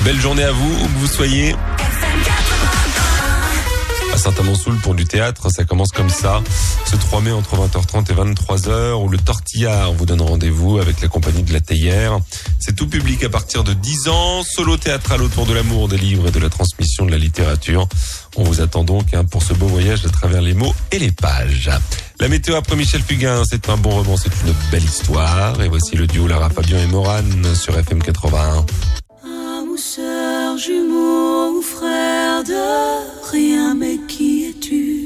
Belle journée à vous, où que vous soyez. À Saint-Amand-Soul pour du théâtre, ça commence comme ça. Ce 3 mai entre 20h30 et 23h, où le Tortillard vous donne rendez-vous avec la compagnie de la Théière. C'est tout public à partir de 10 ans. Solo théâtral autour de l'amour, des livres et de la transmission de la littérature. On vous attend donc pour ce beau voyage à travers les mots et les pages. La météo après Michel Fugain, c'est un bon roman, c'est une belle histoire. Et voici le duo Lara Fabian et Morane sur FM 81. Âme ou sœur, jumeau ou frère de rien, mais qui es-tu?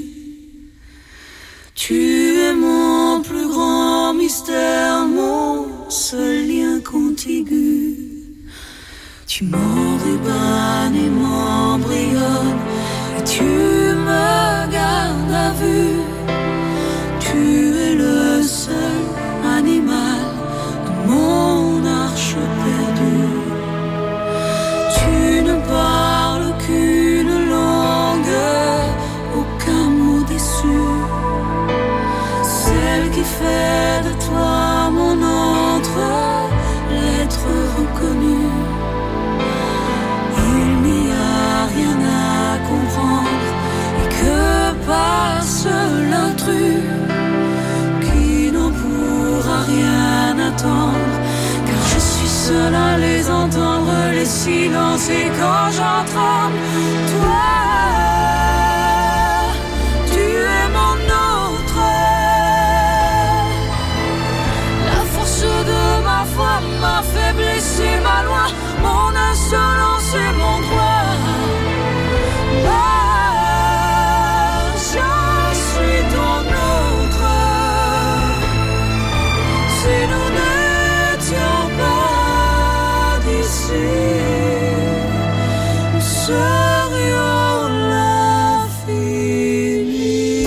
Tu es mon plus grand mystère, mon seul lien contigu. Tu m'enrubans et m'embrayonnes, et tu me gardes à vue. Tu es le seul animal de mon arche perdue. Tu ne parles qu'une langue, aucun mot déçu. Celle qui fait de toi mon entre, l'être reconnu. Il n'y a rien à comprendre, et que passe l'intrus, qui n'en pourra rien attendre. Car je suis seul à les entendre, les silences, et quand j'en tremble, toi, tu es mon autre. La force de ma foi, ma faiblesse et ma loi, mon insolence et mon droit. Je suis ton autre. Si nous n'étions pas d'ici, nous serions l'infini.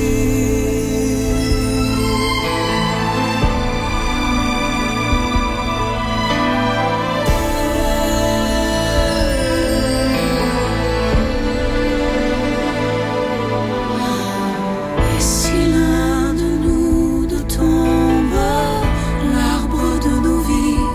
Et si l'un de nous deux tombe, l'arbre de nos vies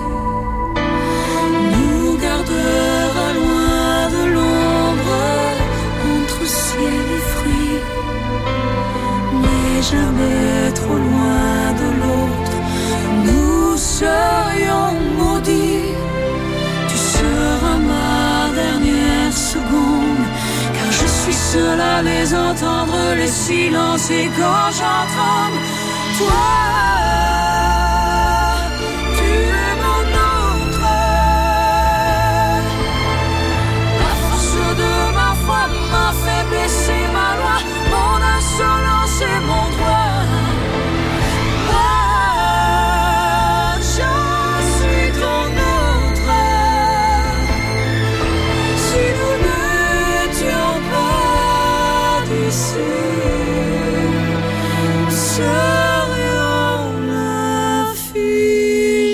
nous gardera loin de l'ombre, entre ciel et fruits, mais jamais trop loin de l'autre. Nous serions maudits. Tu seras ma dernière seconde, car je suis seul à les entendre, les silences, et quand j'en tremble, toi, tu es mon autre. La force de ma foi, ma faiblesse et ma loi, mon insolence et mon droit. Je suis ton autre. Si nous n'étions pas d'ici, nous serions l'infini.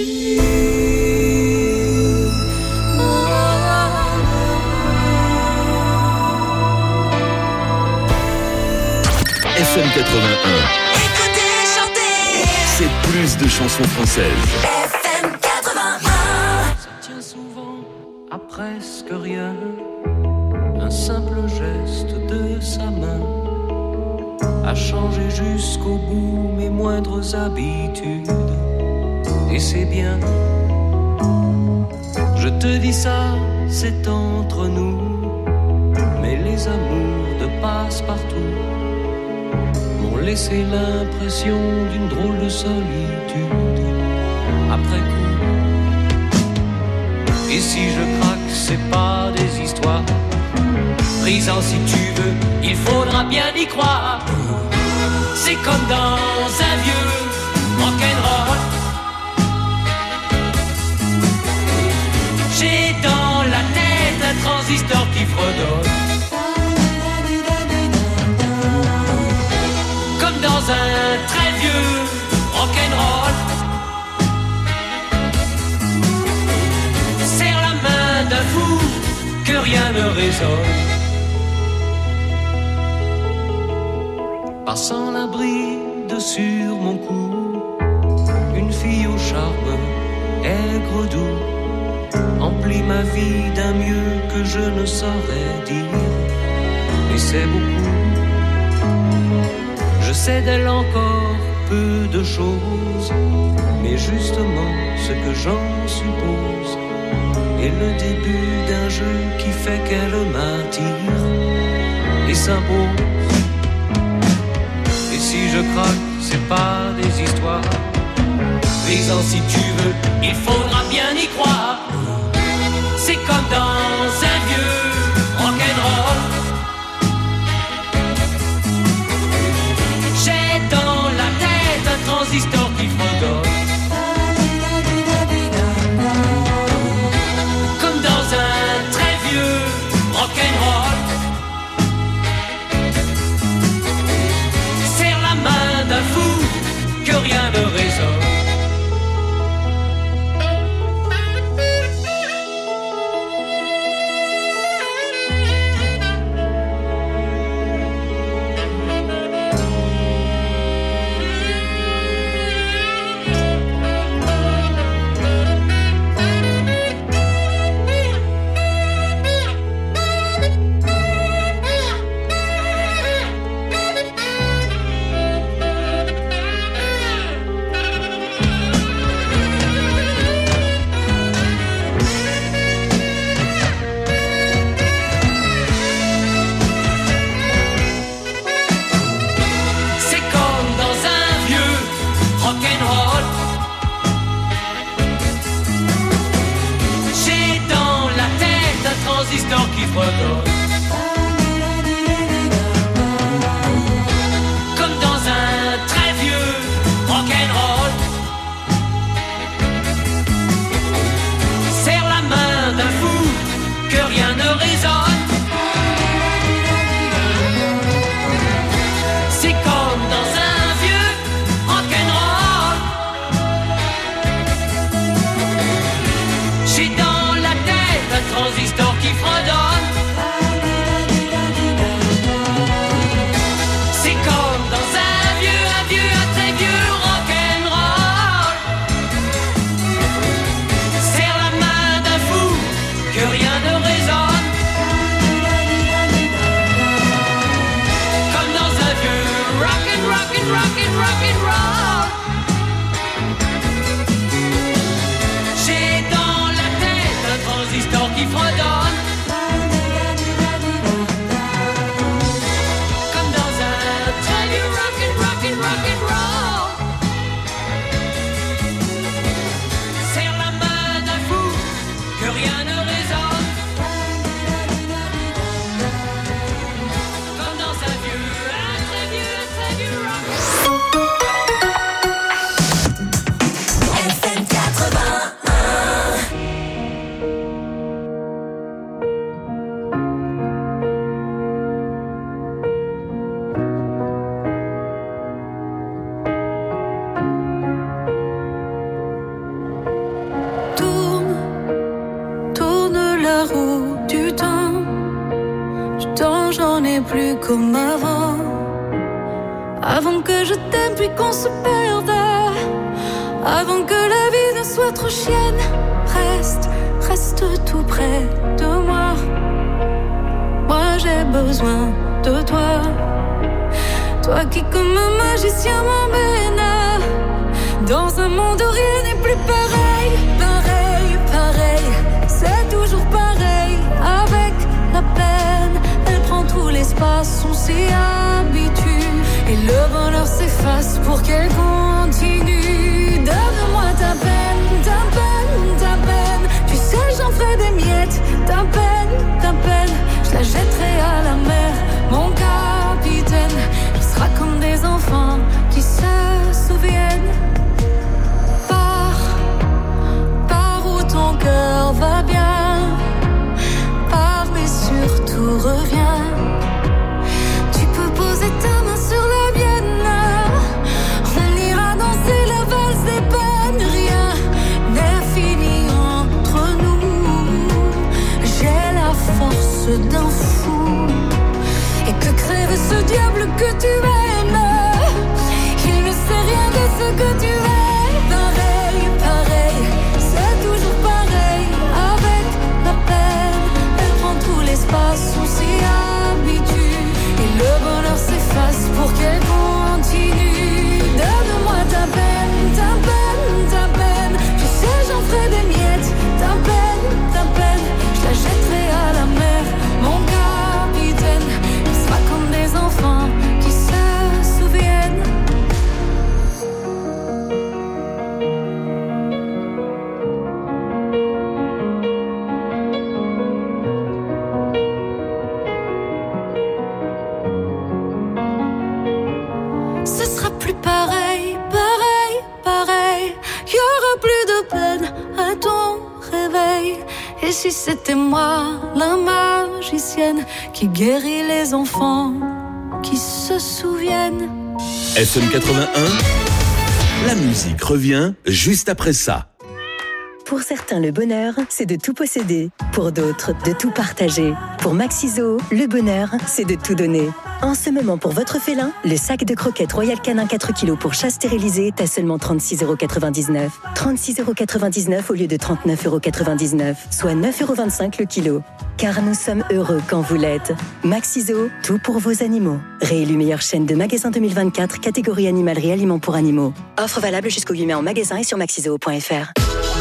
FM 81, Écoutez, chantez c'est plus de chansons françaises. FM 81. Ça tient souvent à presque rien, un simple geste de sa main a changé jusqu'au bout mes moindres habitudes. Et c'est bien, je te dis ça, c'est entre nous, mais les amours de passe-partout m'ont laissé l'impression d'une drôle de solitude après coup. Et si je craque, c'est pas des histoires brisant, si tu veux, il faudra bien y croire. C'est comme dans un vieux rock'n'roll. J'ai dans la tête un transistor qui fredonne, comme dans un très vieux rock'n'roll. Serre la main d'un fou que rien ne résonne. Passant la bride sur mon cou, une fille au charme aigre doux emplit ma vie d'un mieux que je ne saurais dire. Et c'est beaucoup. Je sais d'elle encore peu de choses, mais justement ce que j'en suppose est le début d'un jeu qui fait qu'elle m'attire et s'impose. Et si je craque, c'est pas des histoires. Fais-en si tu veux, il faudra bien y croire. C'est comme dans un vieux rock'n'roll. J'ai dans la tête un transistor qui fredonne. Comme dans un très vieux rock'n'roll. Serre la main d'un fou que rien ne résonne. Comme dans un très vieux rock'n'roll. Serre la main d'un fou que rien ne résonne. C'est comme dans un vieux rock'n'roll. J'ai dans la tête un transistor qui fredonne. Qui fredonne comme dans un très vieux rock'n'roll. Serre la main d'un fou que rien ne résonne. Comme dans un très vieux rock'n'roll. FM 80. Plus comme avant, avant que je t'aime puis qu'on se perde, avant que la vie ne soit trop chienne. Reste tout près de moi. Moi j'ai besoin de toi, toi qui comme un magicien m'emmène dans un monde où rien n'est plus pareil. C'est toujours pareil avec la peine. Elle prend tout l'espace, on s'y habitue et le bonheur s'efface pour qu'elle continue. Donne-moi ta peine. Tu sais j'en ferai des miettes. Ta peine, je la jetterai à la mer. Mon capitaine, il sera comme des enfants qui se souviennent. Pars où ton cœur va bien. Pars mais surtout reviens. Tu peux poser ta main sur la mienne. On ira danser la valse des peines. Rien n'est fini entre nous. J'ai la force d'un fou. Et que crève ce diable que tu aimes. Il ne sait rien de ce que tu aimes. Pareil, c'est toujours pareil. continue. Donne-moi ta peine, ta peine, ta peine. Tu sais, j'en ferai des miettes. Ta peine, je la jetterai à la mer. Mon capitaine, il sera comme des enfants qui se souviennent. Ce sera plus pareil, pareil, pareil. Il y aura plus de peine à ton réveil. Et si c'était moi, la magicienne, qui guérit les enfants qui se souviennent. FM 81, la musique revient juste après ça. Pour certains, le bonheur, c'est de tout posséder. Pour d'autres, de tout partager. Pour Maxiso, le bonheur, c'est de tout donner. En ce moment, pour votre félin, le sac de croquettes Royal Canin 4 kg pour chat stérilisé est à seulement 36,99 €. 36,99 € au lieu de 39,99 €, soit 9,25 € le kilo. Car nous sommes heureux quand vous l'êtes. Maxiso, tout pour vos animaux. Réélu meilleure chaîne de magasins 2024, catégorie animalerie aliments pour animaux. Offre valable jusqu'au 8 mai en magasin et sur maxiso.fr.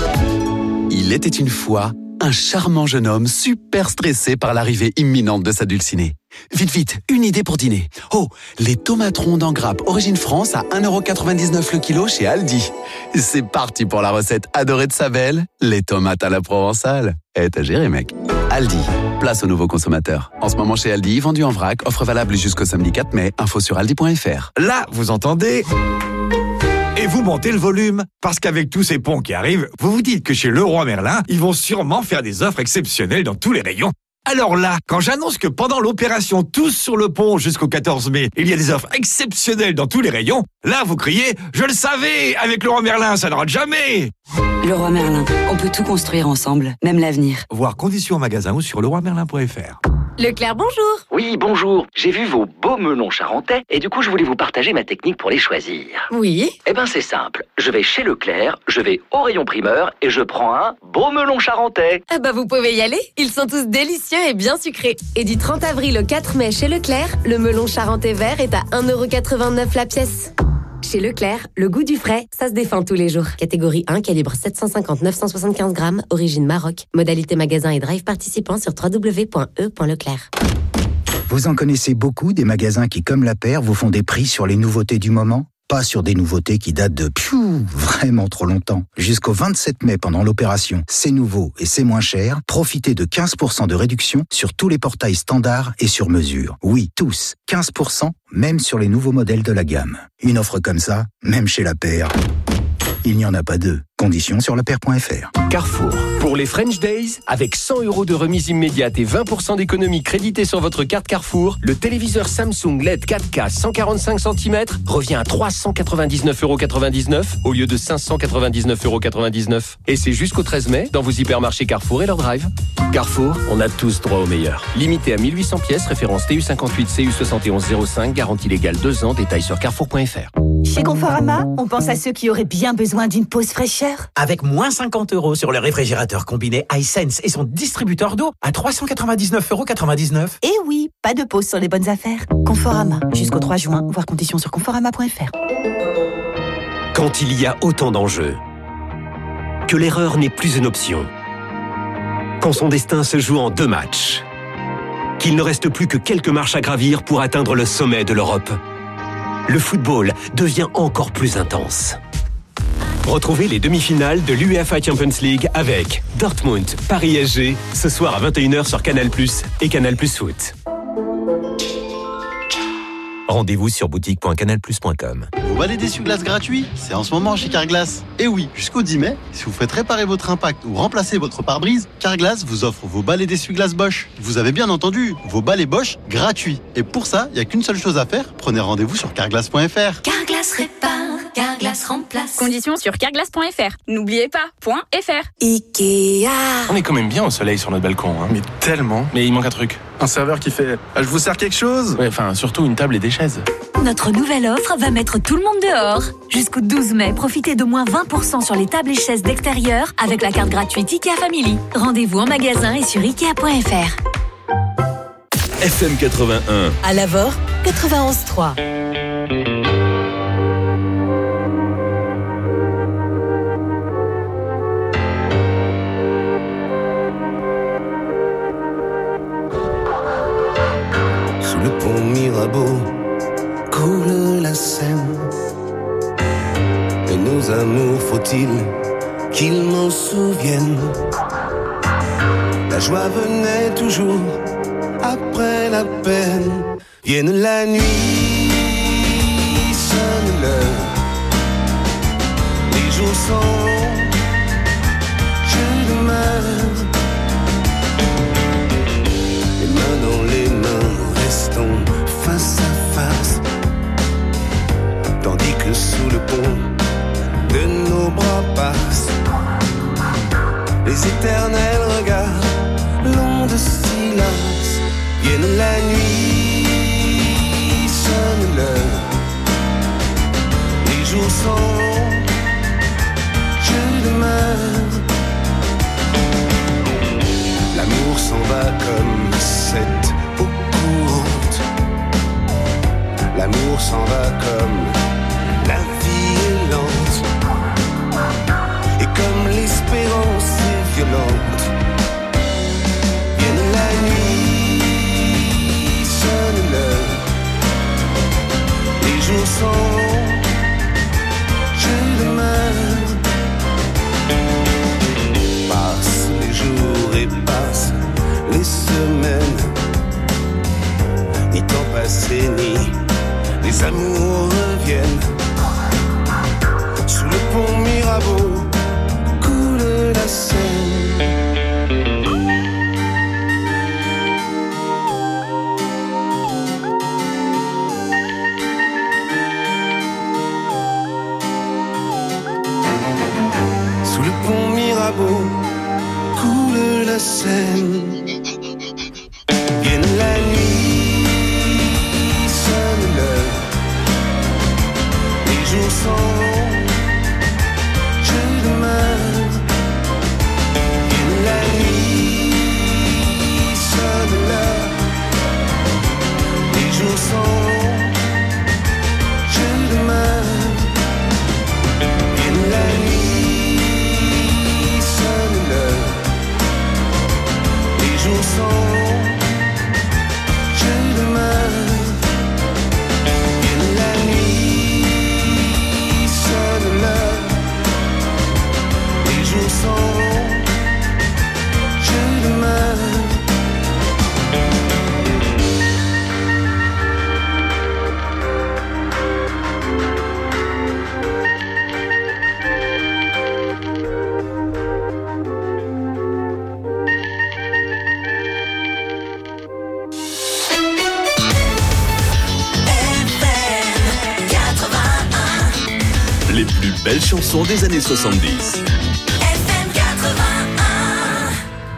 Il était une fois un charmant jeune homme super stressé par l'arrivée imminente de sa dulcinée. Vite, vite, une idée pour dîner. Oh, les tomates rondes en grappe Origine France à 1,99 € le kilo chez Aldi. C'est parti pour la recette adorée de sa belle, les tomates à la provençale. T'as géré, mec. Aldi, place aux nouveaux consommateurs. En ce moment chez Aldi, vendu en vrac, offre valable jusqu'au samedi 4 mai, info sur aldi.fr. Là, vous entendez ? Et vous montez le volume. Parce qu'avec tous ces ponts qui arrivent, vous vous dites que chez Leroy Merlin, ils vont sûrement faire des offres exceptionnelles dans tous les rayons. Alors là, quand j'annonce que pendant l'opération Tous sur le pont jusqu'au 14 mai, il y a des offres exceptionnelles dans tous les rayons, là vous criez « Je le savais, avec Leroy Merlin, ça ne rate jamais !» Leroy Merlin, on peut tout construire ensemble, même l'avenir. Voir conditions en magasin ou sur leroymerlin.fr. Leclerc, bonjour. Oui, bonjour. J'ai vu vos beaux melons charentais et du coup, je voulais vous partager ma technique pour les choisir. Oui. Eh ben, c'est simple. Je vais chez Leclerc, je vais au rayon primeur et je prends un beau melon charentais. Ah bah, vous pouvez y aller. Ils sont tous délicieux et bien sucrés. Et du 30 avril au 4 mai chez Leclerc, le melon charentais vert est à 1,89 € la pièce. Chez Leclerc, le goût du frais, ça se défend tous les jours. Catégorie 1, calibre 750-975 grammes, origine Maroc. Modalité magasin et drive participant sur www.e.leclerc. Vous en connaissez beaucoup des magasins qui, comme la paire, vous font des prix sur les nouveautés du moment ? Pas sur des nouveautés qui datent de vraiment trop longtemps. Jusqu'au 27 mai pendant l'opération C'est nouveau et c'est moins cher, profitez de 15% de réduction sur tous les portails standards et sur mesure. Oui, tous. 15%, même sur les nouveaux modèles de la gamme. Une offre comme ça, même chez la paire, il n'y en a pas deux. Conditions sur lapaire.fr. Carrefour. Pour les French Days, avec 100 € de remise immédiate et 20% d'économie créditée sur votre carte Carrefour, le téléviseur Samsung LED 4K 145 cm revient à 399,99 € au lieu de 599,99 €. Et c'est jusqu'au 13 mai dans vos hypermarchés Carrefour et leur drive. Carrefour, on a tous droit au meilleur. Limité à 1800 pièces, référence TU58 CU7105, garantie légale 2 ans, détails sur carrefour.fr. Chez Conforama, on pense à ceux qui auraient bien besoin d'une pause fraîcheur. Avec moins 50 € sur le réfrigérateur combiné iSense et son distributeur d'eau à 399,99 €. Et oui, pas de pause sur les bonnes affaires. Conforama, jusqu'au 3 juin, voir conditions sur conforama.fr. Quand il y a autant d'enjeux, que l'erreur n'est plus une option, quand son destin se joue en 2 matchs, qu'il ne reste plus que quelques marches à gravir pour atteindre le sommet de l'Europe, le football devient encore plus intense. Retrouvez les demi-finales de l'UEFA Champions League avec Dortmund, Paris SG, ce soir à 21 h sur Canal+ et Canal+ Foot. Rendez-vous sur boutique.canalplus.com. Vous balai d'essuie-glace gratuit, c'est en ce moment chez Carglass. Et oui, jusqu'au 10 mai, si vous faites réparer votre impact ou remplacer votre pare-brise, Carglass vous offre vos balais d'essuie-glace Bosch. Vous avez bien entendu, vos balais Bosch gratuits. Et pour ça, il n'y a qu'une seule chose à faire, prenez rendez-vous sur carglass.fr. Carglass répare, Carglass remplace. Conditions sur carglass.fr. N'oubliez pas, .fr. Ikea. On est quand même bien au soleil sur notre balcon, hein. Mais tellement. Mais il manque un truc. Un serveur qui fait « Je vous sers quelque chose ?» Ouais, enfin, surtout une table et des chaises. Notre nouvelle offre va mettre tout le monde dehors. Jusqu'au 12 mai, profitez de moins 20% sur les tables et chaises d'extérieur avec la carte gratuite Ikea Family. Rendez-vous en magasin et sur Ikea.fr. FM 81. À Lavore, 91.3. pont Mirabeau coule la Seine. Et nos amours, faut-il qu'ils m'en souviennent? La joie venait toujours après la peine. Vienne la nuit, sonne l'heure, les jours s'en vont, je demeure. Les mains dans les mains, restons face à face, tandis que sous le pont de nos bras passent les éternels regards longs de silence. Vienne la nuit, sonne l'heure, les jours s'en vont, je demeure. L'amour s'en va comme cette eau courante, l'amour s'en va comme la vie est lente, et comme l'espérance est violente. Vienne la nuit, sonne l'heure, les jours s'en vont, je demeure. Passent les jours et passent les semaines, ni temps passé ni les amours reviennent. Sous le pont Mirabeau coule la Seine. Sous le pont Mirabeau coule la Seine. Vienne la nuit, sonne l'heure, les jours s'en vont, je demeure. Vienne la nuit, sonne l'heure, les jours s'en vont, je demeure. Vienne la nuit, sonne l'heure, les jours s'en vont, je demeure. Vienne la nuit, sonne l'heure, les jours s'en vont, je demeure. Les plus belles chansons des années 70. FM 81.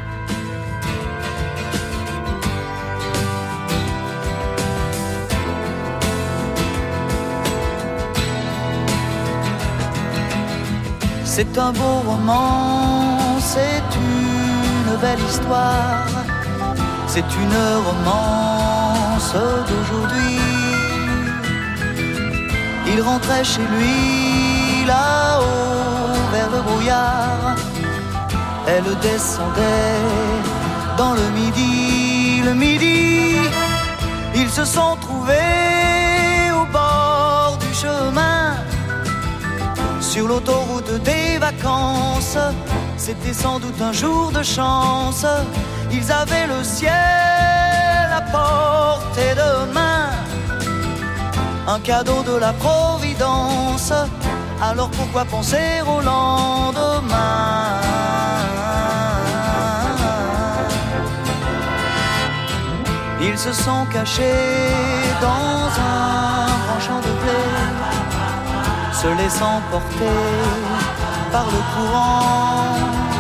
C'est un beau roman, c'est une belle histoire, c'est une romance d'aujourd'hui. Il rentrait chez lui là-haut vers le brouillard, elle descendait dans le midi, ils se sont trouvés au bord du chemin, sur l'autoroute des vacances. C'était sans doute un jour de chance, ils avaient le ciel à portée de main, un cadeau de la Providence. Alors pourquoi penser au lendemain? Ils se sont cachés dans un grand champ de blé, se laissant porter par le courant,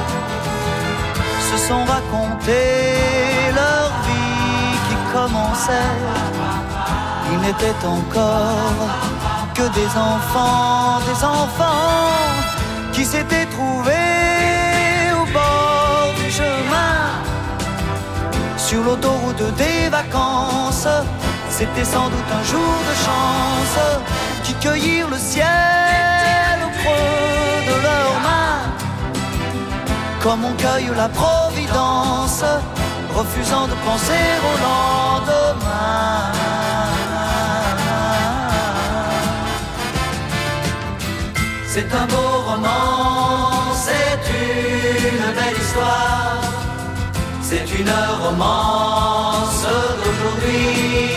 se sont raconté leur vie qui commençait. Ils n'étaient encore que des enfants qui s'étaient trouvés au bord du chemin, sur l'autoroute des vacances. C'était sans doute un jour de chance, qui cueillirent le ciel au creux de leurs mains, comme on cueille la Providence, refusant de penser au lendemain. C'est un beau roman, c'est une belle histoire, c'est une romance d'aujourd'hui.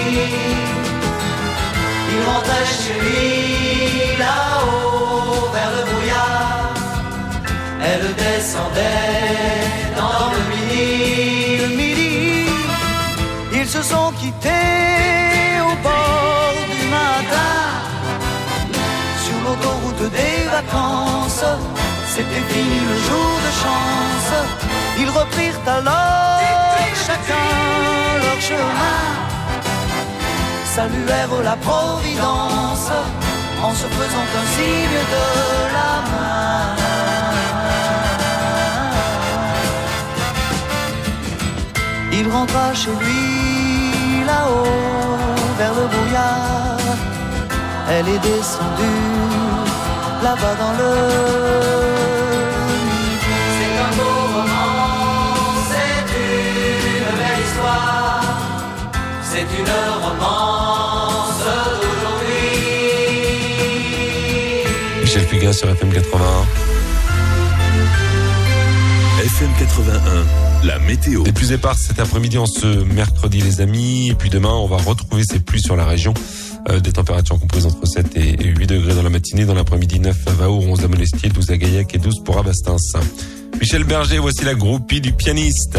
Il rentrait chez lui là-haut vers le brouillard, elle descendait dans le midi. Ils se sont quittés au bord du matin, sur l'autoroute des vacances. C'était fini le jour de chance. Ils reprirent alors chacun leur chemin, saluèrent la Providence en se faisant un signe de la main. Il rentra chez lui là-haut vers le brouillard. Elle est descendue là-bas dans le midi. C'est un beau roman, c'est une belle histoire, c'est une romance d'aujourd'hui. Michel Fugain sur FM 81. FM 81, la météo. Des pluies éparses cet après-midi en ce mercredi les amis. Et puis demain, on va retrouver ces pluies sur la région. Des températures comprises entre 7 et 8 degrés dans la matinée. Dans l'après-midi, 9 à Vaour, 11 à Monestier, 12 à Gaillac et 12 pour Abastins. Michel Berger, voici la groupie du pianiste.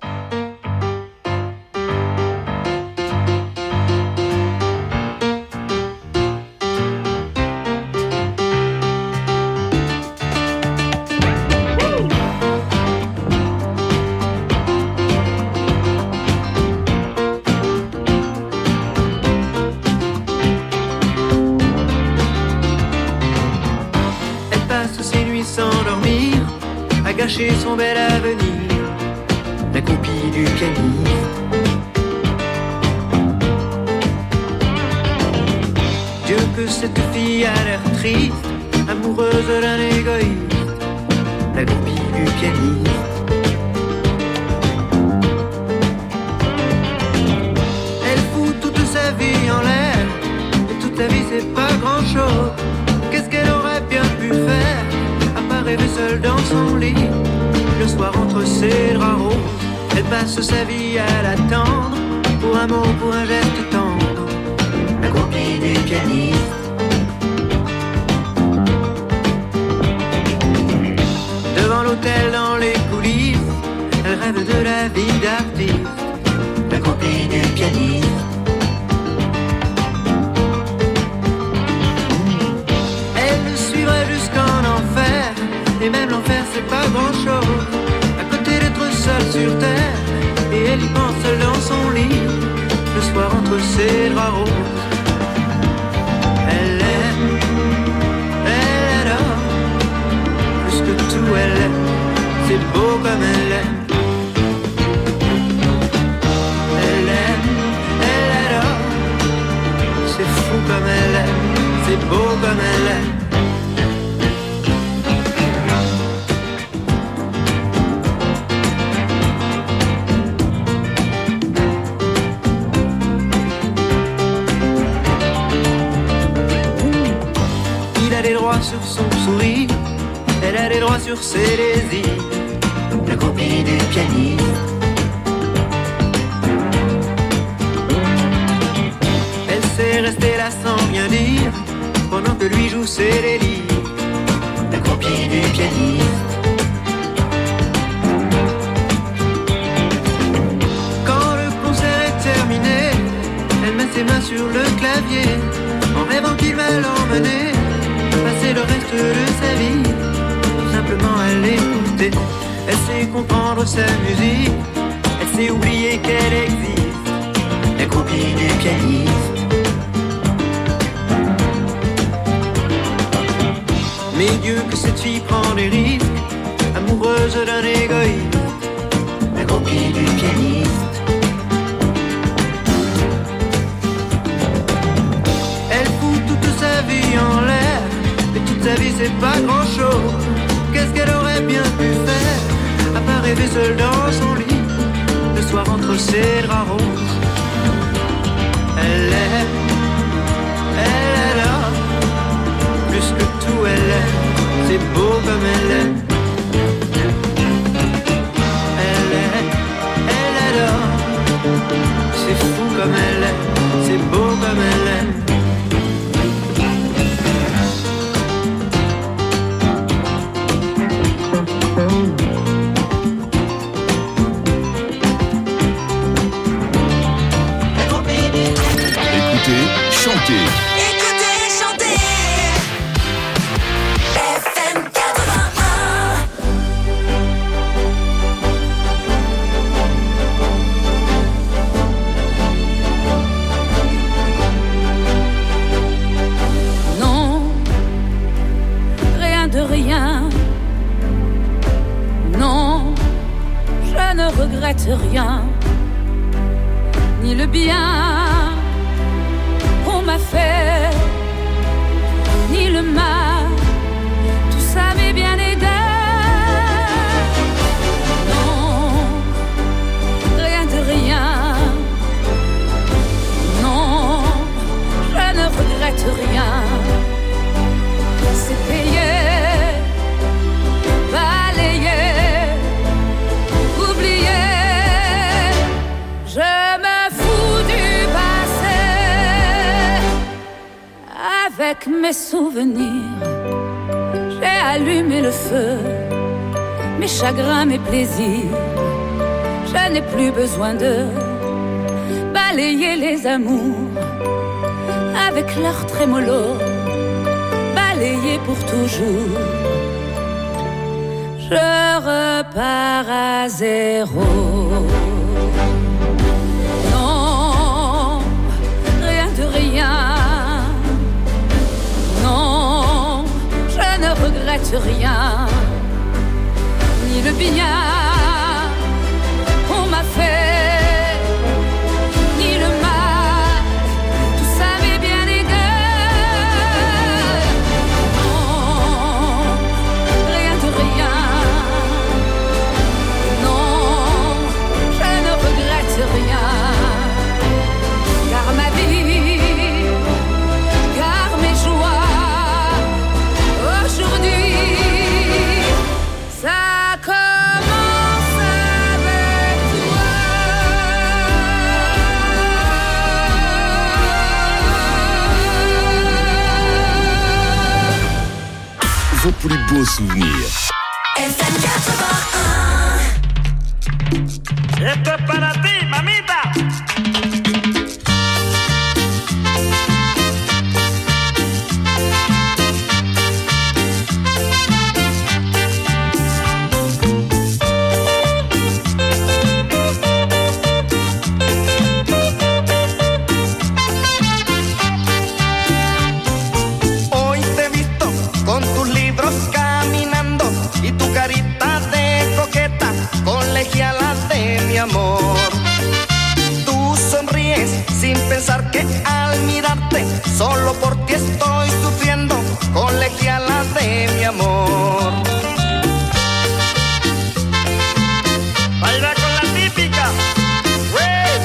Son bel avenir, la copie du pianiste. Dieu que cette fille a l'air triste, amoureuse d'un égoïste, la copie du pianiste. Elle fout toute sa vie en l'air, et toute sa vie c'est pas grand chose. Qu'est-ce qu'elle aurait bien pu faire, à part rêver seule dans son lit? Le soir entre ses draps roses, elle passe sa vie à l'attendre, pour un mot, pour un geste tendre, la copie du pianiste. Devant l'hôtel, dans les coulisses, elle rêve de la vie d'artiste, la copie du pianiste. Elle le suivrait jusqu'en enfer, et même l'enfer c'est pas grand chose, à côté d'être seule sur terre, et elle y pense seule dans son lit, le soir entre ses draps roses. Elle aime, elle adore, plus que tout elle aime, c'est beau comme elle aime. Elle aime, elle adore, c'est fou comme elle aime, c'est beau comme elle aime. Sur son sourire, elle a des droits sur ses désirs, la copie du pianiste. Elle sait rester là sans rien dire, pendant que lui joue ses délires, la copie du pianiste. Quand le concert est terminé, elle met ses mains sur le clavier, en rêvant qu'il va l'emmener passer le reste de sa vie, tout simplement à l'écouter. Elle sait comprendre sa musique, elle sait oublier qu'elle existe, la copie du pianiste. Mais Dieu que cette fille prend des risques, amoureuse d'un égoïste, la copie du pianiste. Elle fout toute sa vie en l'air, sa vie c'est pas grand chose. Qu'est-ce qu'elle aurait bien pu faire, à part rêver seule dans son lit, le soir entre ses draps roses. Elle aime, elle adore, plus que tout elle aime, c'est beau comme elle est. Elle adore, c'est fou comme elle est, c'est beau comme elle est. Écoutez, chantez. Écoutez, chantez. FM 81. Non, rien de rien. Non, je ne regrette rien. Ni le bien qu'on m'a fait, ni le mal, tout ça m'est bien aidé. Non, rien de rien. Non, je ne regrette rien. C'est payé, balayé, oublié. Je me fous du passé. Avec mes souvenirs, j'ai allumé le feu. Mes chagrins, mes plaisirs, je n'ai plus besoin de balayer les amours. Avec leur trémolo, balayer pour toujours. Je repars à zéro. Non, rien de rien. Non, je ne regrette rien. Ni le bien qu'on m'a fait, ni le mal, tout ça m'est bien aidé. Non, rien de rien. Non, je ne regrette rien. Car ma vie, car mes joies, aujourd'hui, ça commence avec toi. Vos plus beaux souvenirs. FM 81. Esto es para ti, mamita. Hoy te he visto con tus libros caminando y tu carita de coqueta, colegiala de mi amor. Tú sonríes sin pensar que al mirarte, solo por ti estoy sufriendo, colegiala de mi amor. Baila con la típica. ¡Wey!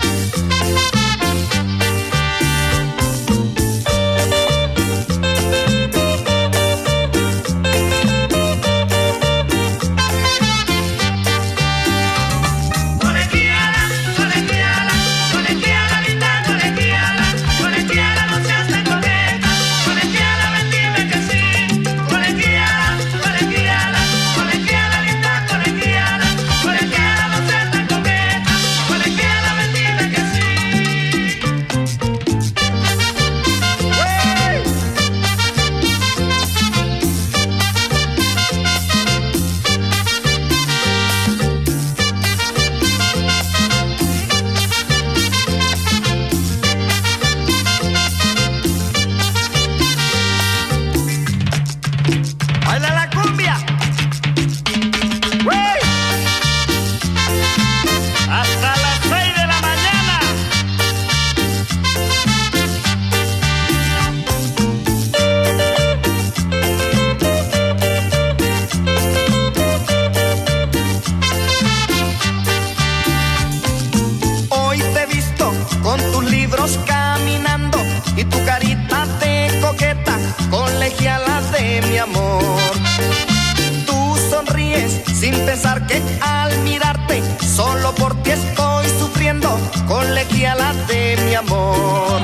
Colegiala, colegiala, colegiala, linda, colegiala, colegiala, no seas tan coqueta, colegiala, ven, dime que sí, colegiala, colegiala, colegiala, linda, colegiala, colegiala, no seas tan coqueta, colegiala, ven, dime que sí. ¡Baila la cumbia! ¡Wey! Hasta las 6 de la mañana. Hoy te he visto con tus libros caminando y tu carita de coqueta, colegiala de mi amor. sin pensar que al mirarte solo por ti estoy sufriendo, colegiala de mi amor.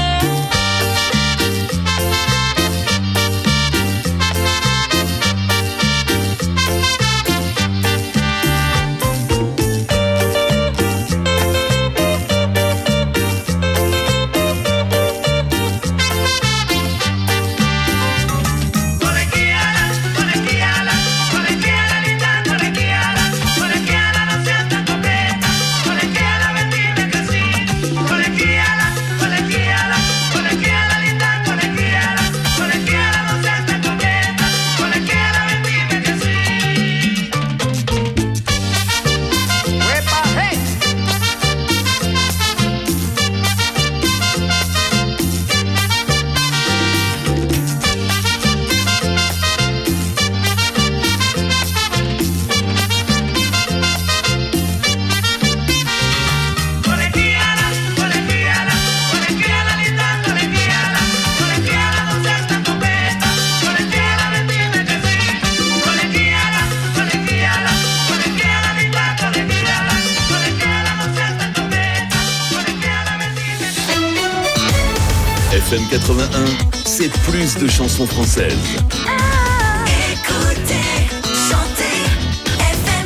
FM 81, c'est plus de chansons françaises. Écoutez, chantez, FM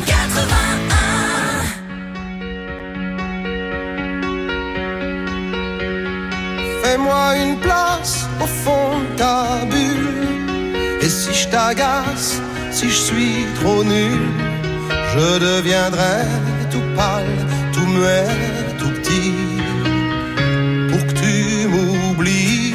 81. Fais-moi une place au fond de ta bulle. Et si je t'agace, si je suis trop nul, je deviendrai tout pâle, tout muet, tout petit, pour que tu m'oublies.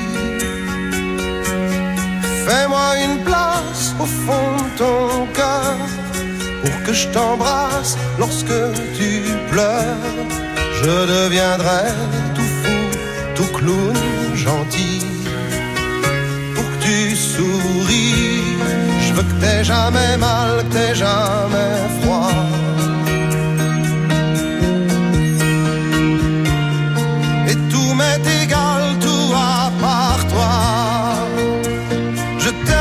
Fais-moi une place au fond de ton cœur, pour que je t'embrasse lorsque tu pleures. Je deviendrai tout fou, tout clown gentil, pour que tu souris. Je veux que t'aies jamais mal, que t'aies jamais froid. Et tout m'est égal, tout à part toi. Je t'aime.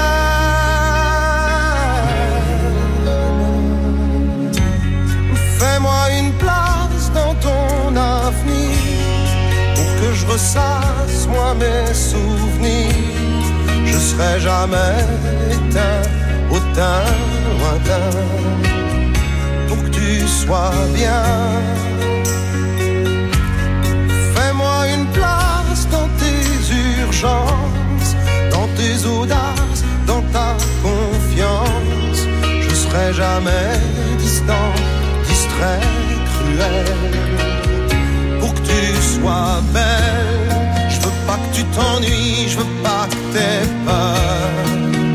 Fais-moi une place dans ton avenir, pour que je ressasse moi mes souvenirs. Je serai jamais éteint au teint lointain, pour que tu sois bien. Fais-moi une place dans tes urgences, dans tes audaces, dans ta confiance. Je serai jamais distant, distrait, cruel, pour que tu sois belle. Je veux pas que tu t'ennuies, je veux pas que t'aies peur.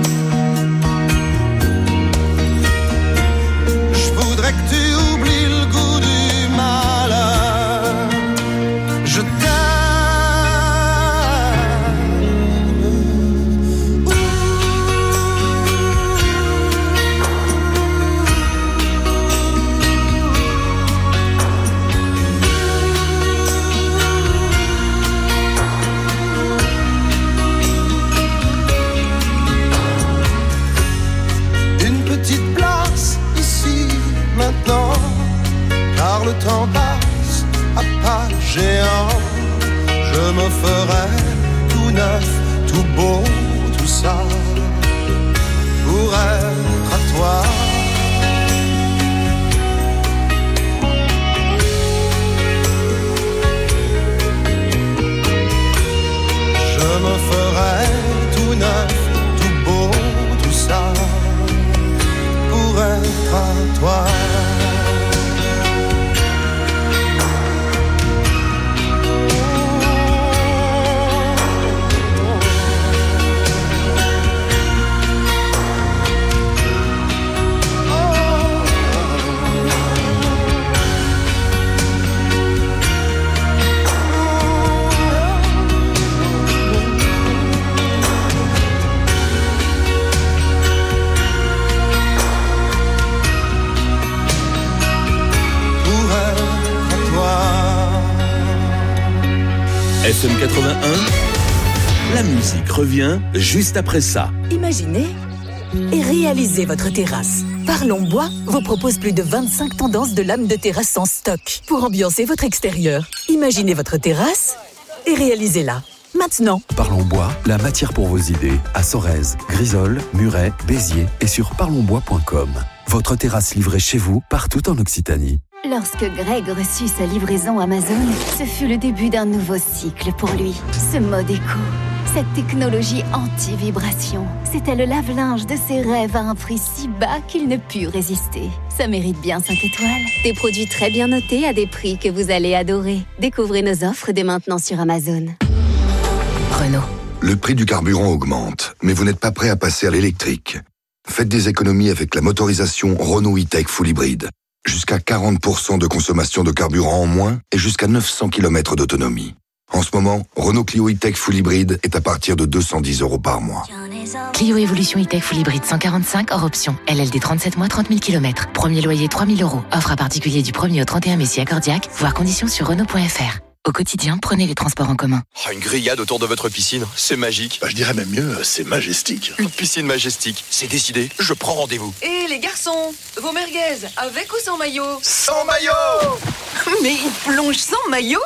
Je voudrais que tu oublies le goût du malheur. Je t'aime. Car le temps passe à pas géant. Je me ferai tout neuf, tout beau, tout ça, pour être à toi. Je me ferai tout neuf, tout beau, tout ça, pour être à toi. FM 81, la musique revient juste après ça. Imaginez et réalisez votre terrasse. Parlons Bois vous propose plus de 25 tendances de lames de terrasse en stock pour ambiancer votre extérieur. Imaginez votre terrasse et réalisez-la. Maintenant. Parlons Bois, la matière pour vos idées, à Sorèze, Grisol, Muret, Béziers et sur parlonsbois.com. Votre terrasse livrée chez vous, partout en Occitanie. Lorsque Greg reçut sa livraison Amazon, ce fut le début d'un nouveau cycle pour lui. Ce mode éco, cette technologie anti-vibration, c'était le lave-linge de ses rêves à un prix si bas qu'il ne put résister. Ça mérite bien 5 étoiles. Des produits très bien notés à des prix que vous allez adorer. Découvrez nos offres dès maintenant sur Amazon. Renault. Le prix du carburant augmente, mais vous n'êtes pas prêt à passer à l'électrique. Faites des économies avec la motorisation Renault E-Tech Full Hybrid. Jusqu'à 40% de consommation de carburant en moins et jusqu'à 900 km d'autonomie. En ce moment, Renault Clio E-Tech Full Hybrid est à partir de 210 € par mois. Clio Evolution E-Tech Full Hybrid 145 hors option. LLD 37 mois, 30 000 km. Premier loyer 3 000 €. Offre à particulier du 1er au 31 mai si accordiaque. Voir conditions sur Renault.fr. Au quotidien, prenez les transports en commun. Oh, une grillade autour de votre piscine, c'est magique. Je dirais même mieux, c'est majestique. Une piscine majestique, c'est décidé, je prends rendez-vous. Et les garçons, vos merguez, avec ou sans maillot? Sans maillot. Mais ils plongent sans maillot?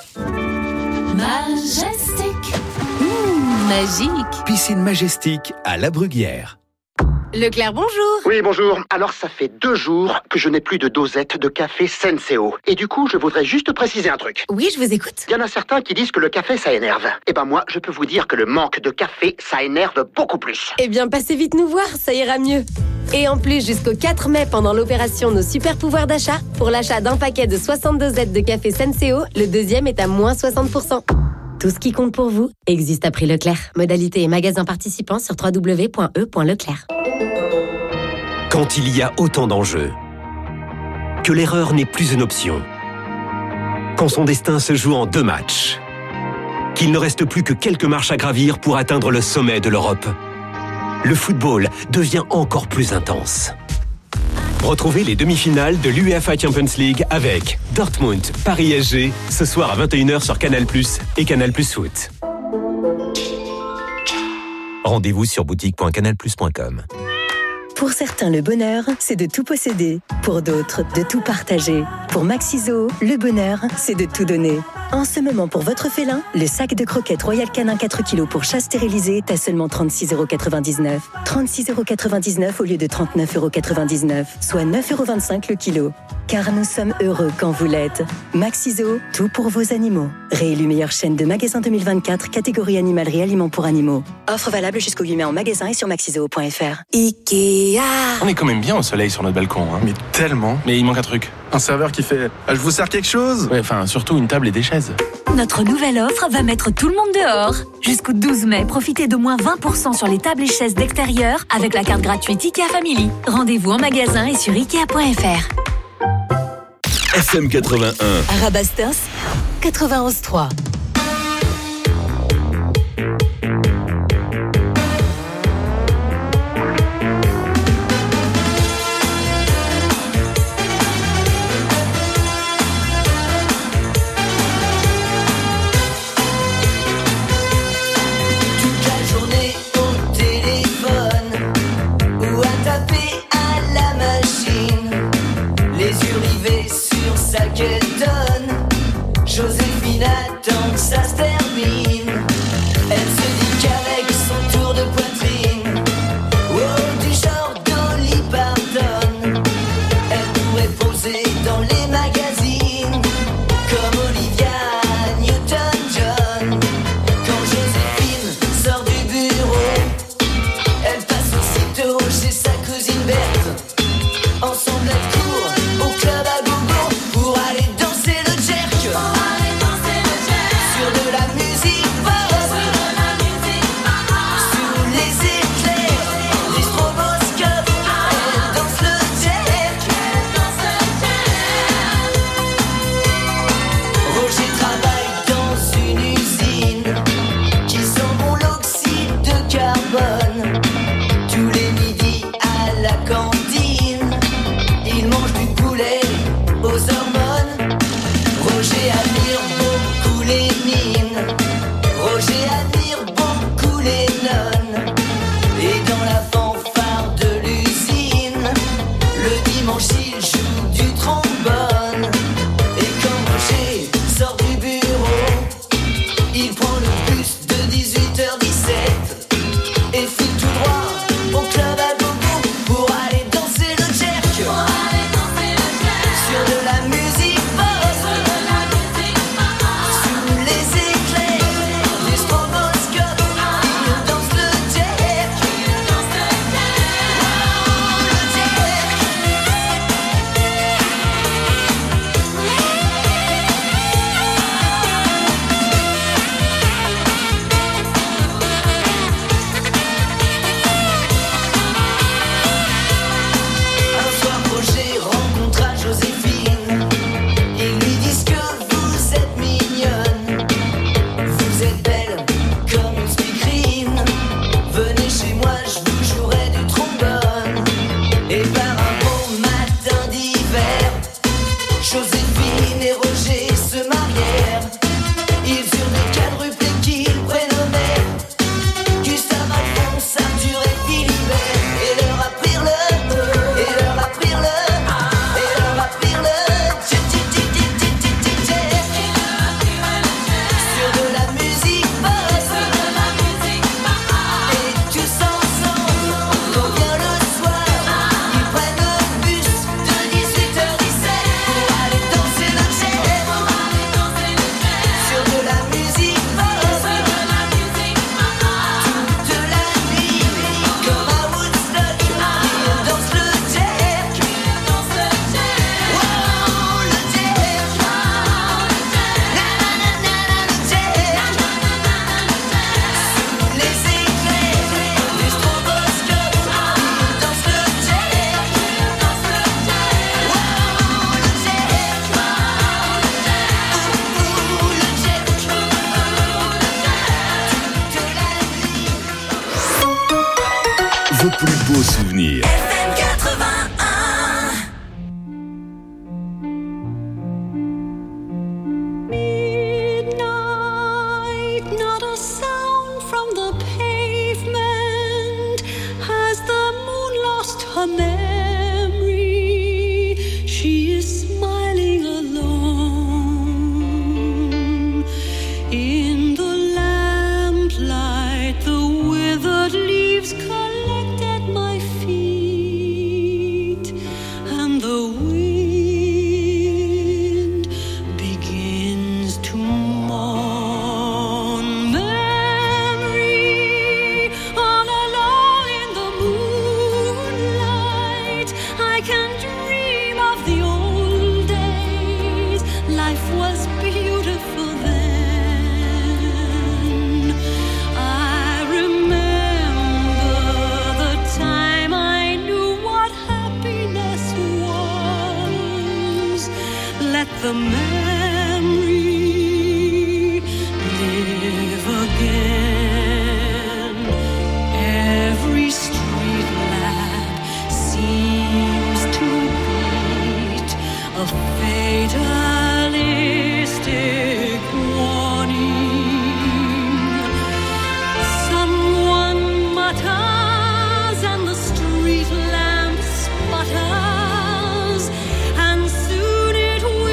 Majestic. Magique. Piscine Majestic à La Bruguière. Leclerc, bonjour. Oui, bonjour. Alors, ça fait 2 jours que je n'ai plus de dosette de café Senseo. Et du coup, je voudrais juste préciser un truc. Oui, je vous écoute. Il y en a certains qui disent que le café, ça énerve. Eh ben moi, je peux vous dire que le manque de café, ça énerve beaucoup plus. Eh bien, passez vite nous voir, ça ira mieux. Et en plus, jusqu'au 4 mai, pendant l'opération Nos Super Pouvoirs d'achat, pour l'achat d'un paquet de 62 dosettes de café Senseo, le deuxième est à moins 60%. Tout ce qui compte pour vous existe à prix Leclerc. Modalité et magasin participants sur www.e.leclerc. Quand il y a autant d'enjeux, que l'erreur n'est plus une option, quand son destin se joue en 2 matchs, qu'il ne reste plus que quelques marches à gravir pour atteindre le sommet de l'Europe, le football devient encore plus intense. Retrouvez les demi-finales de l'UEFA Champions League avec Dortmund, Paris SG, ce soir à 21h sur Canal+ et Canal+ Foot. Rendez-vous sur boutique.canalplus.com. Pour certains, le bonheur, c'est de tout posséder. Pour d'autres, de tout partager. Pour Maxiso, le bonheur, c'est de tout donner. En ce moment, pour votre félin, le sac de croquettes Royal Canin 4 kg pour chat stérilisé est à seulement 36,99 €. 36,99 € au lieu de 39,99 €, soit 9,25 € le kilo. Car nous sommes heureux quand vous l'êtes. Maxiso, tout pour vos animaux. Réélu meilleure chaîne de magasins 2024, catégorie animalerie aliments pour animaux. Offre valable jusqu'au 8 mai en magasin et sur maxiso.fr. Ikea. On est quand même bien au soleil sur notre balcon, hein. Mais tellement. Mais il manque un truc. Un serveur qui fait « Je vous sers quelque chose ?» Ouais, enfin, surtout une table et des chaises. Notre nouvelle offre va mettre tout le monde dehors. Jusqu'au 12 mai, profitez de moins 20% sur les tables et chaises d'extérieur avec la carte gratuite IKEA Family. Rendez-vous en magasin et sur Ikea.fr. FM 81. Rabastens 91.3. Joséphine attend que ça se termine. Elle se dit qu'avec son tour de poitrine, oh, du genre Dolly Parton, elle pourrait poser dans les magazines comme Olivia Newton-John. Quand Joséphine sort du bureau, elle passe aussitôt chez sa cousine Berthe. Ensemble elles courent au club à gogo pour aller danser le jerk sur de la plus beaux souvenirs. FM 81. The memory live again. Every street lamp seems to beat a fatalistic warning. Someone mutters and the street lamp sputters, and soon it will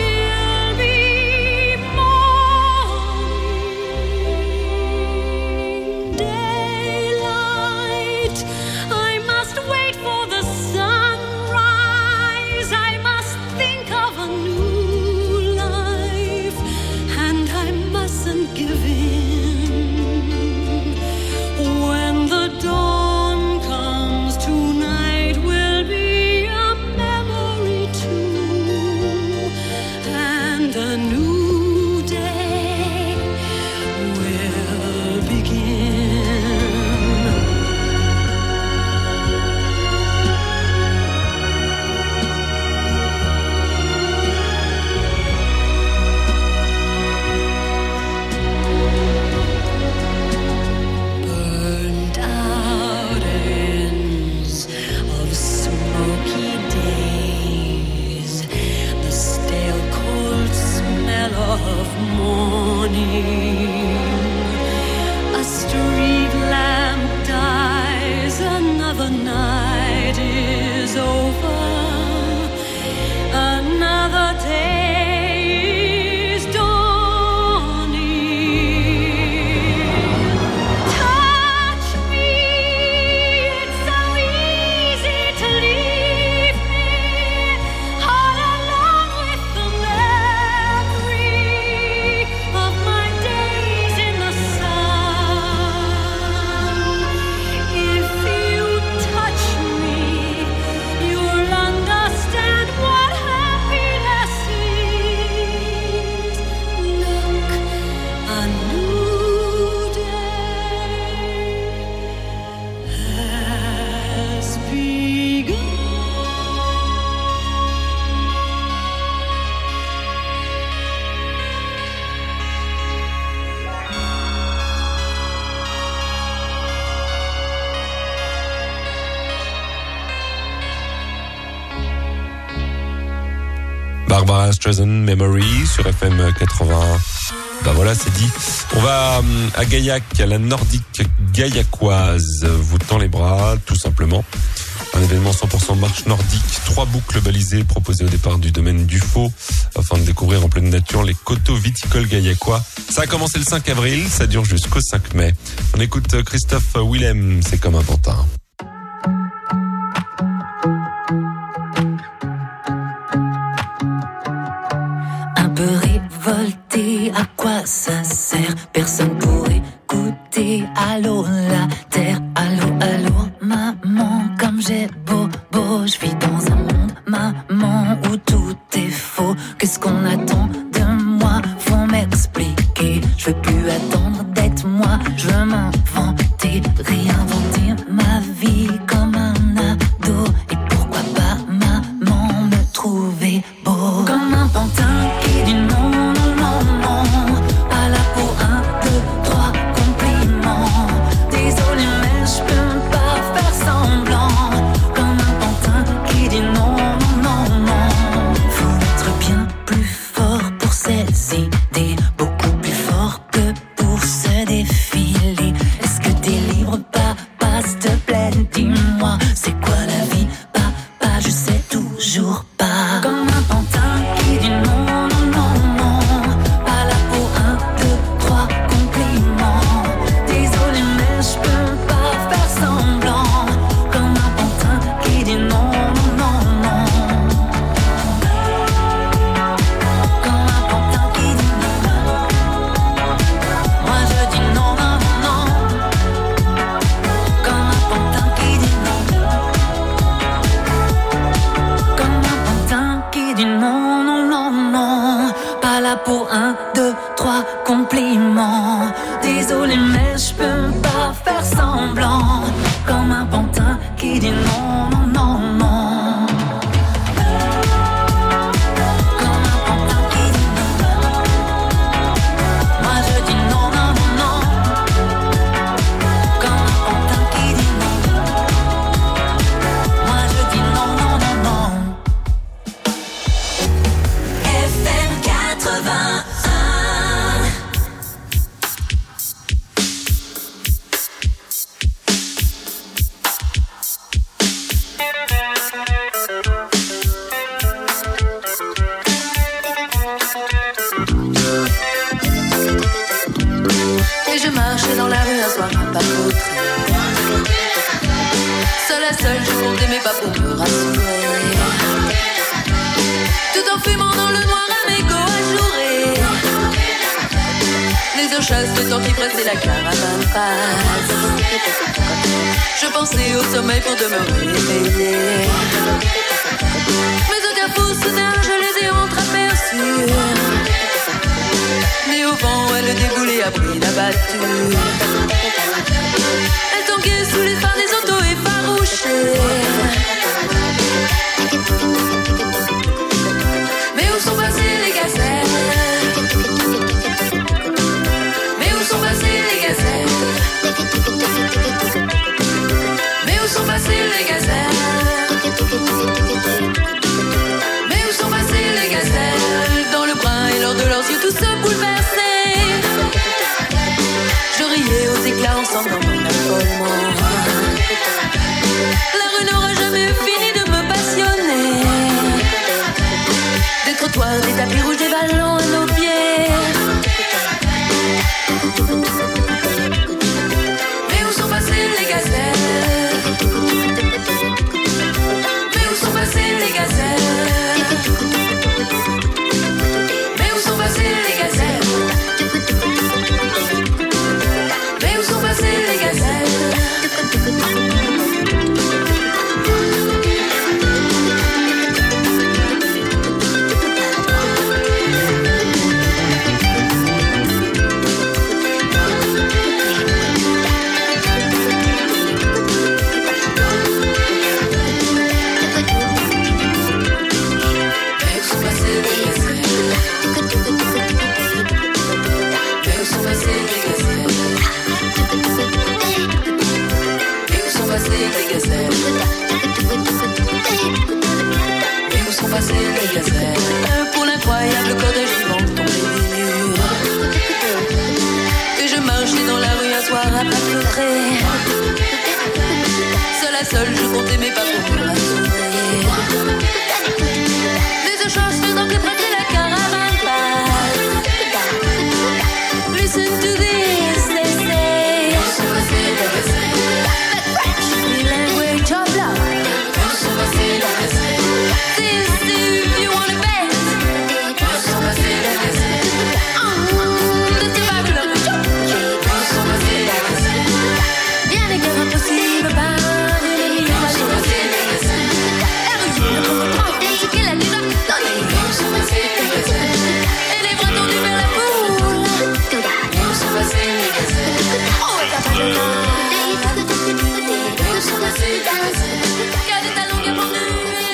Barbara Streisand, Memory sur FM 81. Ben voilà, c'est dit. On va à Gaillac, à la Nordique gaillacoise. Vous tend les bras, tout simplement. Un événement 100% marche nordique. 3 boucles balisées proposées au départ du domaine du Faux afin de découvrir en pleine nature les coteaux viticoles gaillacois. Ça a commencé le 5 avril, ça dure jusqu'au 5 mai. On écoute Christophe Willem, c'est comme un pantin. Révolté, à quoi ça sert? Personne pour écouter. Allô la terre, allô, allô maman, comme j'ai beau, je vis dans un monde, maman, où tout est faux. Qu'est-ce qu'on attend de moi? Faut m'expliquer. Je veux plus attendre d'être moi. Je veux m'inventer, réinventer ma vie comme un ado. Et pourquoi pas maman me trouver beau comme un pantin qui dit non, non, non, non, pas là pour un, deux, t'es beaucoup plus fort que pour ce défilé. Est-ce que t'es libre, papa, s'il te plaît, dis-moi, c'est quoi la vie, papa, je sais toujours pas. Comme un pantin qui dit non, non, non, non, pas là pour 1, 2, 3 compliments. Désolé mais je peux pas faire semblant. Comme un pantin qui dit non, non, non, non. Comme un pantin qui dit non. Moi je dis non, non, non. Comme un pantin qui dit non. Comme un pantin qui dit non, non, non, non. Pas là pour 1, 2, 3 compliments. Désolé mais je peux pas faire semblant. Comme un pantin qui dit non, non, non, non. Comme un pantin qui dit non. Moi je dis non, non, non. Comme un pantin qui dit non. Moi je dis non, non, non, non. FM 81. Et je marchais dans la rue un soir, pas trop seule à seule, je comptais mes pas pour me rassurer. Tout en fumant dans le noir un mégot ajouré. Les heures chassent, le temps qui pressait, la caravane passe. Je pensais au sommeil pour de me réveiller. Mes autres foussonneurs, je les ai entreaperçus. Mais au vent, elle déboulait à bruit d'abattu. Elle tanguait sous les phares des autos effarouchés. Mais où sont passées les gazelles? Mais où sont passées les gazelles? Mais où sont passées les gazelles? Mais où sont passées les gazelles? Dans le brin et lors de leurs yeux tous se bouleversaient. Je riais aux éclats ensemble dans mon affolement. La rue n'aura jamais fini de me passionner. Des trottoirs, des tapis rouges, des ballons à nos pieds. Mais où sont passées les gazelles? Mais où sont passées les gazelles? Mais où sont passées les gazelles? Mais où sont passées les gazelles? Pour l'incroyable cortège vivant tombé des murs. Et je marchais dans la rue un soir à pas flottrer. Seule à seule, je comptais mes pas pour me rassurer. Les échanges faisant que près de la caravane passe. Listen to this, they say. The language of love. This if you wanna bet. The survival of the job. Bien des guerres impossibles par une héroïne pour reprendre ce qu'elle a déjà donné. Et les bras tendus vers la foule. Oh, t'as pas de regardez ta longue pendule.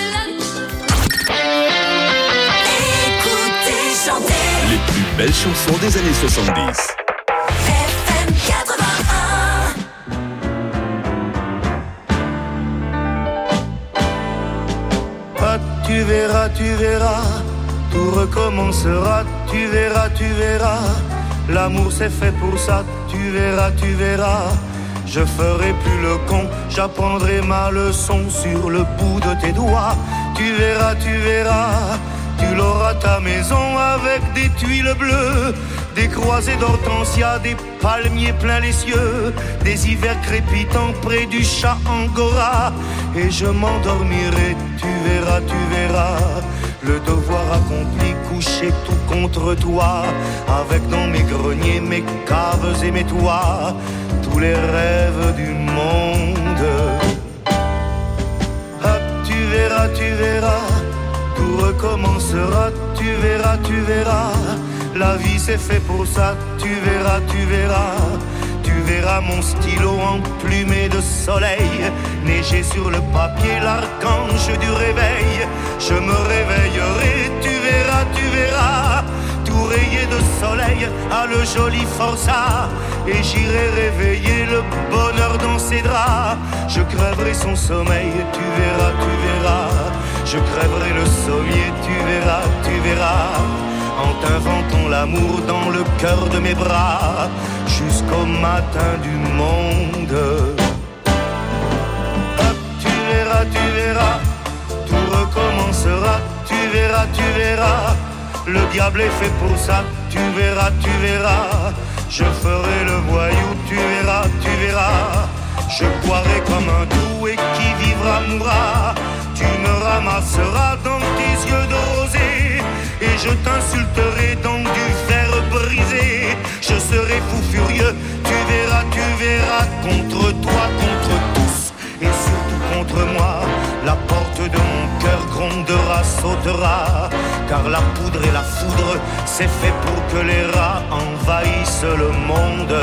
Écoutez, chantez. Les plus belles chansons des années 70. FM 81. Ah, tu verras, tout recommencera, tu tu verras, l'amour c'est fait pour ça, tu verras. Je ferai plus le con, j'apprendrai ma leçon sur le bout de tes doigts. Tu verras, tu l'auras ta maison avec des tuiles bleues, des croisées d'hortensia, des palmiers plein les cieux, des hivers crépitants près du chat angora. Et je m'endormirai, tu verras, le devoir accompli, couché tout contre toi, avec dans mes greniers, mes caves et mes toits, tous les rêves du monde. Ah, tu verras, tout recommencera, tu verras, la vie c'est fait pour ça, tu verras. Tu verras mon stylo emplumé de soleil, neiger sur le papier l'archange du réveil. Je me réveillerai, tu verras, tout rayé de soleil à le joli forçat. Et j'irai réveiller le bonheur dans ses draps. Je crèverai son sommeil, tu verras. Je crèverai le sommier, tu verras. En t'inventant l'amour dans le cœur de mes bras, jusqu'au matin du monde. Hop, tu verras, tout recommencera, tu verras. Le diable est fait pour ça, tu verras. Je ferai le voyou, tu verras. Je boirai comme un doux et qui vivra mourra. Tu me ramasseras dans tes yeux de rosée, et je t'insulterai dans du fer brisé. Je serai fou furieux, tu verras, contre toi, contre tous, et surtout contre moi. La porte de mon cœur grondera, sautera, car la poudre et la foudre, c'est fait pour que les rats envahissent le monde.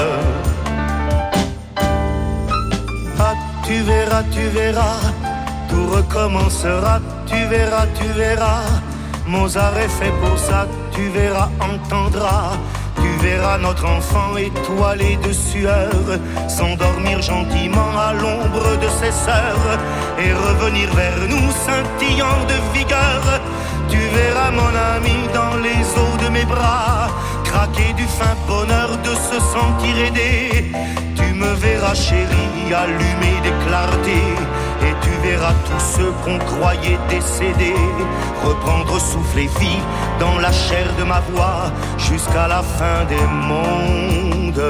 Ah, tu verras, tout recommencera, tu verras. Mozart est fait pour ça, tu verras, entendras. Tu verras notre enfant étoilé de sueur s'endormir gentiment à l'ombre de ses sœurs et revenir vers nous scintillant de vigueur. Tu verras mon ami dans les eaux de mes bras craquer du fin bonheur de se sentir aidé. Tu me verras chérie allumer des clartés, et tu verras tous ceux qu'on croyait décédés reprendre souffle et vie dans la chair de ma voix jusqu'à la fin des mondes.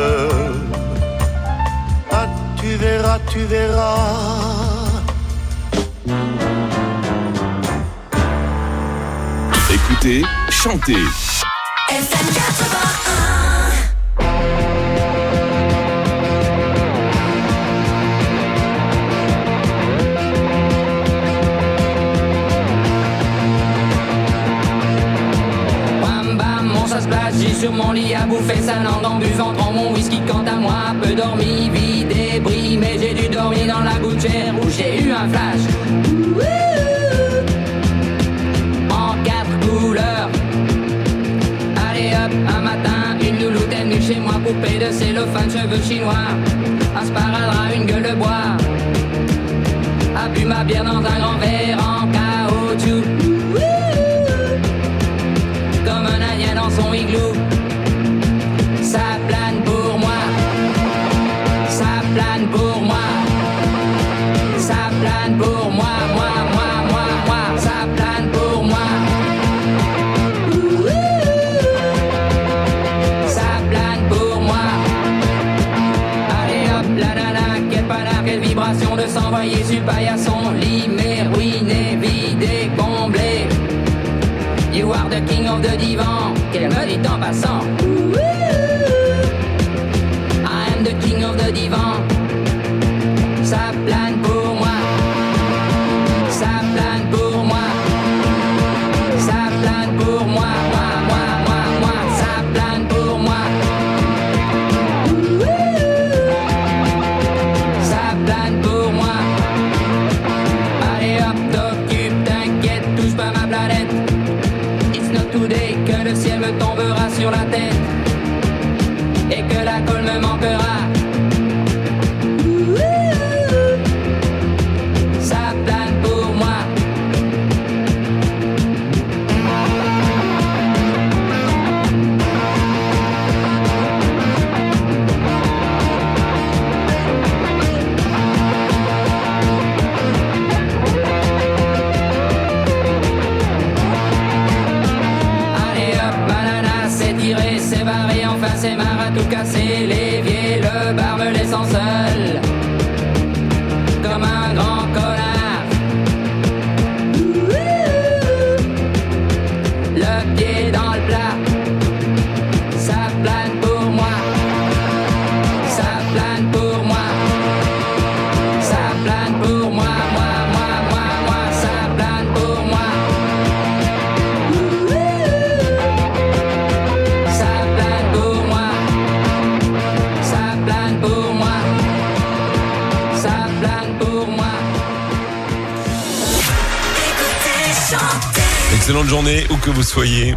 Ah, tu verras. Écoutez, chantez. FM 81. J'ai sur mon lit à bouffer sa langue en buvant dans mon whisky. Quant à moi, peu dormi, vie débris, mais j'ai dû dormir dans la gouttière où j'ai eu un flash. En 4 couleurs. Allez hop, un matin, une louloute est venue chez moi, poupée de cellophane, cheveux chinois, un sparadrap, une gueule de bois, a bu ma bière dans un grand verre en caoutchouc. Comme un indien dans son igloo. Ça plane pour moi. Ça plane pour moi. Ça plane pour moi. Moi. Ça plane pour moi. Ça plane pour moi. Allez hop, la nana, quelle panard, quelle vibration de s'envoyer sur paillasson. Limé, ruiné, vidé, comblé. You are the king of the divan, qu'elle me dit en passant. I am the king of the divan. Ça plane pour moi. Ça plane pour moi. Ça plane pour moi. Moi. Ça plane pour moi. Ça plane pour moi. Et enfin c'est marre à tout casser, l'évier, le bar me laissant seul comme un grand connard. Le pied dans le plat, ça plane pour moi, ça plane pour moi, ça plane pour moi, moi, ça plane pour moi. Ça plane pour moi, ça plane pour moi, ça plane pour moi. Écoutez, chantez. Excellente journée, où que vous soyez.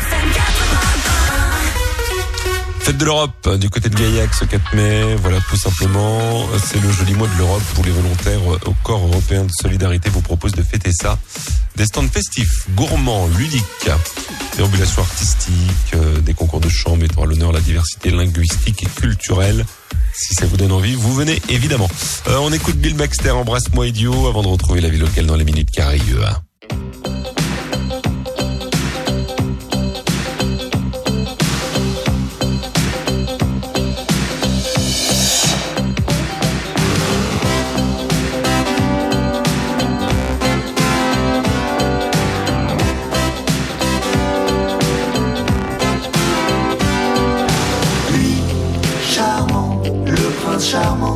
Fête de l'Europe du côté de Gaillac ce 4 mai, voilà tout simplement, c'est le joli mois de l'Europe pour les volontaires au corps européen de solidarité vous propose de fêter ça. Des stands festifs, gourmands, ludiques, déambulations artistiques, des concours de chant mettant à l'honneur la diversité linguistique et culturelle. Si ça vous donne envie, vous venez évidemment. On écoute Bill Baxter, Embrasse-moi idiot, avant de retrouver la vie locale dans les minutes qui arrivent. Charmant, le prince charmant.